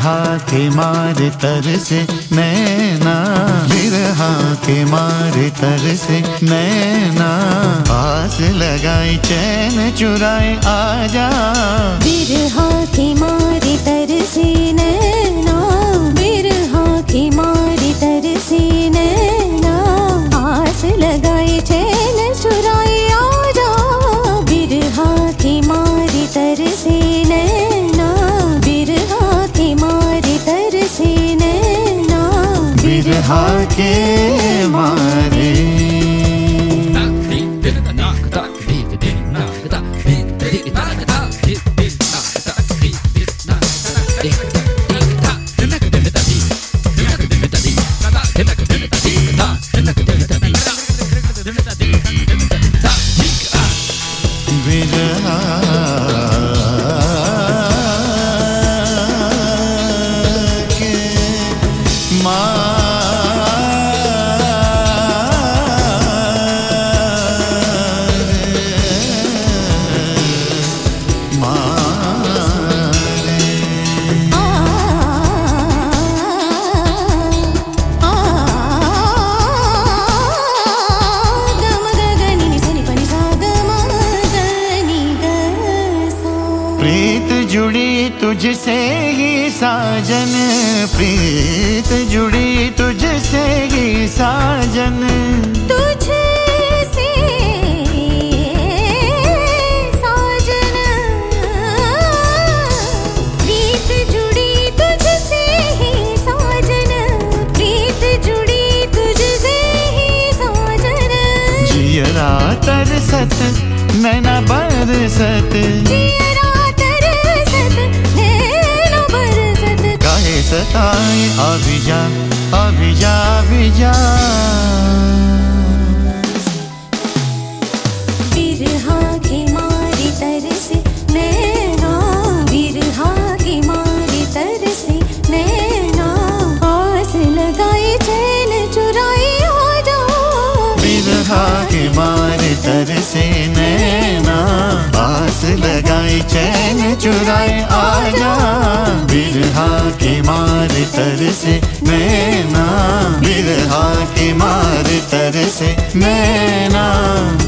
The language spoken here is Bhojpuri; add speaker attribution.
Speaker 1: बिरहा के मार तरसे नैना, बिरहा के मार तरसे नैना, आस लगाई चैन चुराए आजा।
Speaker 2: बिरहा के मार तरसे नैना, बिरहा के मार तरसे नैना, आस लगाई चैन चुराए आजा। बिरहा के मार तरसे नैना, बिरहा के मार तरसे नैना,
Speaker 1: बिरहा के मारे। बिरहा के प्रीत जुड़ी तुझसे ही साजन, प्रीत जुड़ी तुझसे ही साजन,
Speaker 2: तुझसे साजन। प्रीत जुड़ी तुझसे ही साजन, प्रीत जुड़ी तुझसे ही साजन।
Speaker 1: जियरा तरसत नैना बरसत, सताए अभिजा अभिजा अभिजा।
Speaker 2: बिरहा के मारे तरसे नैना, बिरहा के मारे तरसे नैना, आस लगाए चैन चुराए आजा।
Speaker 1: बिरहा के मारे तरसे नैना, आस लगाए चैन चुराए आजा। बिरहा के मार तरसे नैना, बिरहा के मार तरसे नैना।